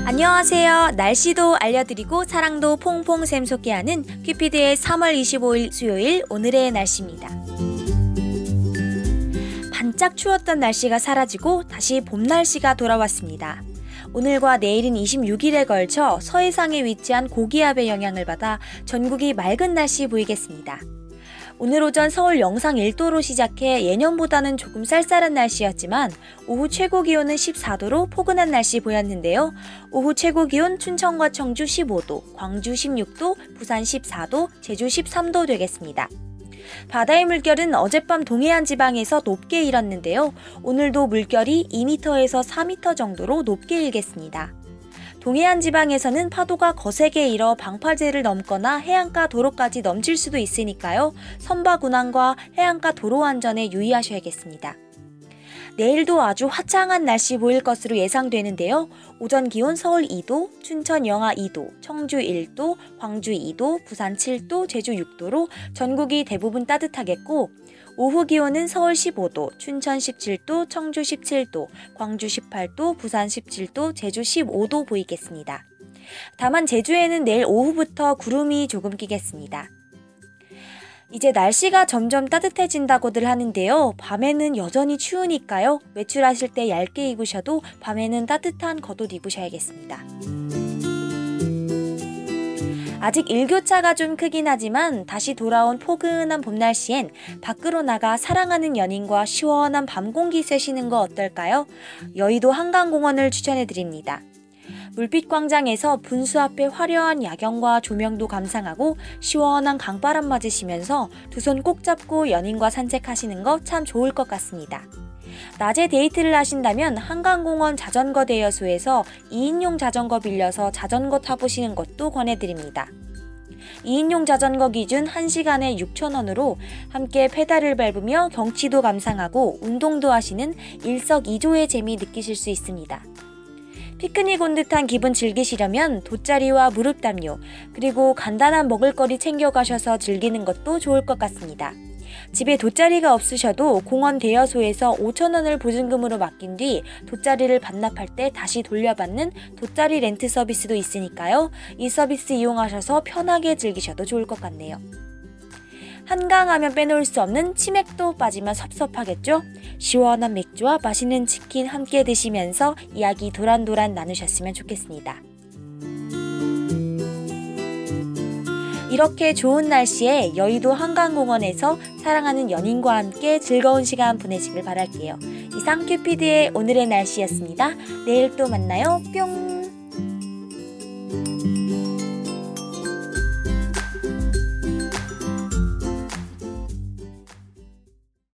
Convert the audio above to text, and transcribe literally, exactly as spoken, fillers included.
안녕하세요. 날씨도 알려드리고 사랑도 퐁퐁 샘솟게하는 큐피드의 삼월 이십오일 수요일 오늘의 날씨입니다. 반짝 추웠던 날씨가 사라지고 다시 봄 날씨가 돌아왔습니다. 오늘과 내일인 이십육일에 걸쳐 서해상에 위치한 고기압의 영향을 받아 전국이 맑은 날씨 보이겠습니다. 오늘 오전 서울 영상 일 도로 시작해 예년보다는 조금 쌀쌀한 날씨였지만 오후 최고 기온은 십사도로 포근한 날씨 보였는데요. 오후 최고 기온 춘천과 청주 십오도, 광주 십육도, 부산 십사도, 제주 십삼도 되겠습니다. 바다의 물결은 어젯밤 동해안 지방에서 높게 일었는데요. 오늘도 물결이 이 미터에서 사 미터 정도로 높게 일겠습니다. 동해안 지방에서는 파도가 거세게 일어 방파제를 넘거나 해안가 도로까지 넘칠 수도 있으니까요. 선박 운항과 해안가 도로 안전에 유의하셔야겠습니다. 내일도 아주 화창한 날씨 보일 것으로 예상되는데요. 오전 기온 서울 이도, 춘천 영하 이도, 청주 일도, 광주 이도, 부산 칠도, 제주 육도로 전국이 대부분 따뜻하겠고 오후 기온은 서울 십오도, 춘천 십칠도, 청주 십칠도, 광주 십팔도, 부산 십칠도, 제주 십오도 보이겠습니다. 다만 제주에는 내일 오후부터 구름이 조금 끼겠습니다. 이제 날씨가 점점 따뜻해진다고들 하는데요. 밤에는 여전히 추우니까요. 외출하실 때 얇게 입으셔도 밤에는 따뜻한 겉옷 입으셔야겠습니다. 아직 일교차가 좀 크긴 하지만 다시 돌아온 포근한 봄 날씨엔 밖으로 나가 사랑하는 연인과 시원한 밤 공기 쐬시는 거 어떨까요? 여의도 한강공원을 추천해드립니다. 물빛광장에서 분수 앞에 화려한 야경과 조명도 감상하고 시원한 강바람 맞으시면서 두 손 꼭 잡고 연인과 산책하시는 거 참 좋을 것 같습니다. 낮에 데이트를 하신다면 한강공원 자전거 대여소에서 이인용 자전거 빌려서 자전거 타보시는 것도 권해드립니다. 이인용 자전거 기준 한 시간에 육천 원으로 함께 페달을 밟으며 경치도 감상하고 운동도 하시는 일석이조의 재미 느끼실 수 있습니다. 피크닉 온 듯한 기분 즐기시려면 돗자리와 무릎 담요, 그리고 간단한 먹을거리 챙겨가셔서 즐기는 것도 좋을 것 같습니다. 집에 돗자리가 없으셔도 공원 대여소에서 오천 원을 보증금으로 맡긴 뒤 돗자리를 반납할 때 다시 돌려받는 돗자리 렌트 서비스도 있으니까요. 이 서비스 이용하셔서 편하게 즐기셔도 좋을 것 같네요. 한강하면 빼놓을 수 없는 치맥도 빠지면 섭섭하겠죠? 시원한 맥주와 맛있는 치킨 함께 드시면서 이야기 도란도란 나누셨으면 좋겠습니다. 이렇게 좋은 날씨에 여의도 한강공원에서 사랑하는 연인과 함께 즐거운 시간 보내시길 바랄게요. 이상 큐피드의 오늘의 날씨였습니다. 내일 또 만나요. 뿅!